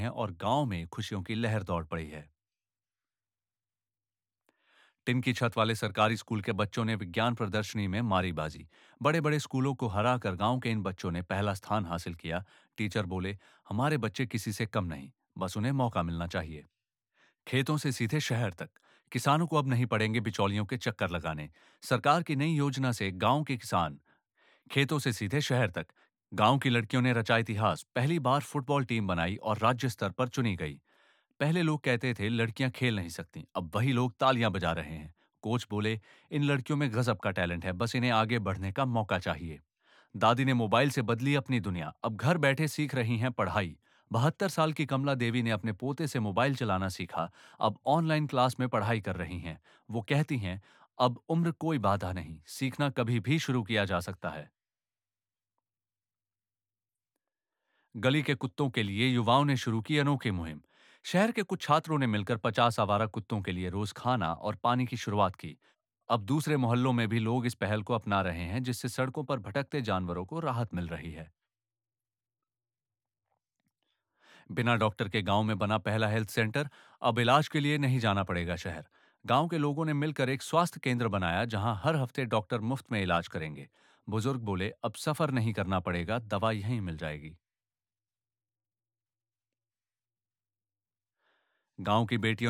हैं और गांव में खुशियों की लहर दौड़ पड़ी है। टिन की छत वाले सरकारी स्कूल के बच्चों ने विज्ञान प्रदर्शनी में मारी बाजी। बड़े बड़े स्कूलों को हराकर गांव के इन बच्चों ने पहला स्थान हासिल किया। टीचर बोले, हमारे बच्चे किसी से कम नहीं, बस उन्हें मौका मिलना चाहिए। खेतों से सीधे शहर तक किसानों को अब नहीं पड़ेंगे बिचौलियों के चक्कर लगाने। सरकार की नई योजना से गांव के किसान खेतों से सीधे शहर तक। गांव की लड़कियों ने रचा इतिहास, पहली बार फुटबॉल टीम बनाई और राज्य स्तर पर चुनी गई। पहले लोग कहते थे लड़कियां खेल नहीं सकती, अब वही लोग तालियां बजा रहे हैं। कोच बोले, इन लड़कियों में गजब का टैलेंट है, बस इन्हें आगे बढ़ने का मौका चाहिए। दादी ने मोबाइल से बदली अपनी दुनिया, अब घर बैठे सीख रही हैं पढ़ाई। 72 साल की कमला देवी ने अपने पोते से मोबाइल चलाना सीखा, अब ऑनलाइन क्लास में पढ़ाई कर रही हैं। वो कहती हैं, अब उम्र कोई बाधा नहीं, सीखना कभी भी शुरू किया जा सकता है। गली के कुत्तों के लिए युवाओं ने शुरू की अनोखी मुहिम। शहर के कुछ छात्रों ने मिलकर 50 आवारा कुत्तों के लिए रोज खाना और पानी की शुरुआत की। अब दूसरे मोहल्लों में भी लोग इस पहल को अपना रहे हैं, जिससे सड़कों पर भटकते जानवरों को राहत मिल रही है। बिना डॉक्टर के गांव में बना पहला हेल्थ सेंटर। अब इलाज के लिए नहीं जाना पड़ेगा शहर। गांव के लोगों ने मिलकर एक स्वास्थ्य केंद्र बनाया, जहां हर हफ्ते डॉक्टर मुफ्त में इलाज करेंगे। बुजुर्ग बोले, अब सफर नहीं करना पड़ेगा, दवा यहीं मिल जाएगी। गांव की बेटियों